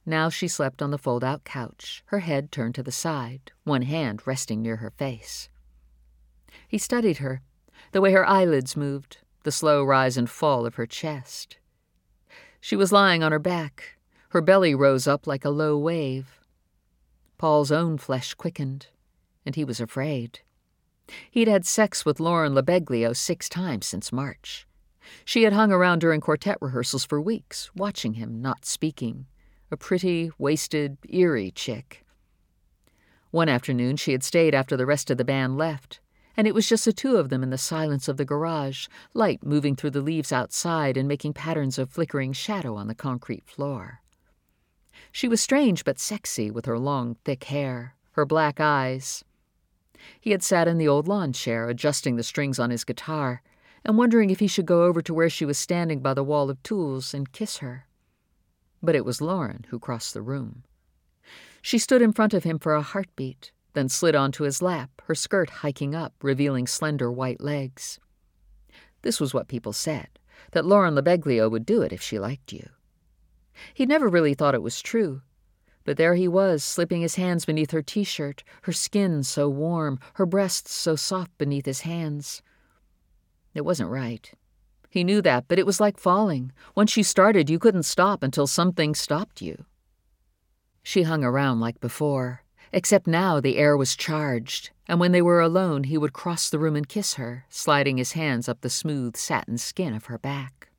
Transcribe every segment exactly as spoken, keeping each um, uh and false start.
Now she slept on the fold-out couch, her head turned to the side, one hand resting near her face. He studied her, the way her eyelids moved, the slow rise and fall of her chest. She was lying on her back. Her belly rose up like a low wave. Paul's own flesh quickened, and he was afraid. He'd had sex with Lauren LeBeglio six times since March. She had hung around during quartet rehearsals for weeks, watching him, not speaking. A pretty, wasted, eerie chick. One afternoon she had stayed after the rest of the band left, and it was just the two of them in the silence of the garage, light moving through the leaves outside and making patterns of flickering shadow on the concrete floor. She was strange but sexy with her long, thick hair, her black eyes. He had sat in the old lawn chair, adjusting the strings on his guitar, and wondering if he should go over to where she was standing by the wall of tools and kiss her. But it was Lauren who crossed the room. She stood in front of him for a heartbeat, then slid onto his lap, her skirt hiking up, revealing slender white legs. This was what people said, that Lauren LeBeglio would do it if she liked you. He'd never really thought it was true, but there he was, slipping his hands beneath her T-shirt, her skin so warm, her breasts so soft beneath his hands. It wasn't right. He knew that, but it was like falling. Once you started, you couldn't stop until something stopped you. She hung around like before, except now the air was charged, and when they were alone, he would cross the room and kiss her, sliding his hands up the smooth satin skin of her back.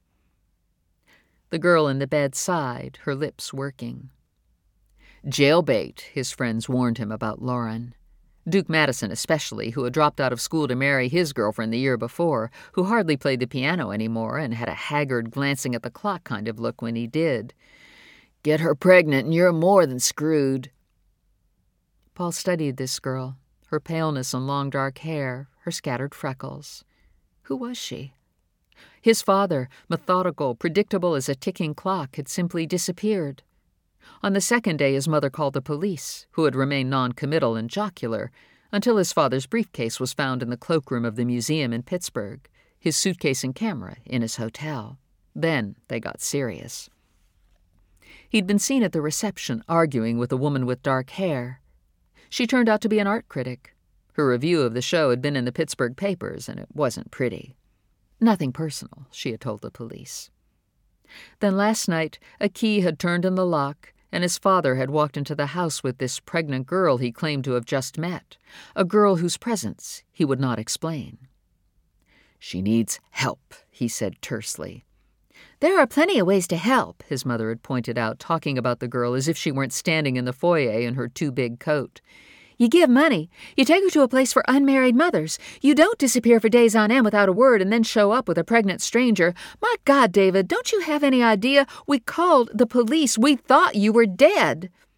The girl in the bed sighed, her lips working. Jailbait, his friends warned him about Lauren. Duke Madison especially, who had dropped out of school to marry his girlfriend the year before, who hardly played the piano anymore and had a haggard, glancing at the clock kind of look when he did. Get her pregnant and you're more than screwed. Paul studied this girl, her paleness and long dark hair, her scattered freckles. Who was she? His father, methodical, predictable as a ticking clock, had simply disappeared. On the second day, his mother called the police, who had remained non-committal and jocular, until his father's briefcase was found in the cloakroom of the museum in Pittsburgh, his suitcase and camera in his hotel. Then they got serious. He'd been seen at the reception arguing with a woman with dark hair. She turned out to be an art critic. Her review of the show had been in the Pittsburgh papers, and it wasn't pretty. Nothing personal, she had told the police. Then last night, a key had turned in the lock, and his father had walked into the house with this pregnant girl he claimed to have just met, a girl whose presence he would not explain. She needs help, he said tersely. There are plenty of ways to help, his mother had pointed out, talking about the girl as if she weren't standing in the foyer in her too-big coat. You give money. You take her to a place for unmarried mothers. You don't disappear for days on end without a word and then show up with a pregnant stranger. My God, David, don't you have any idea? We called the police. We thought you were dead.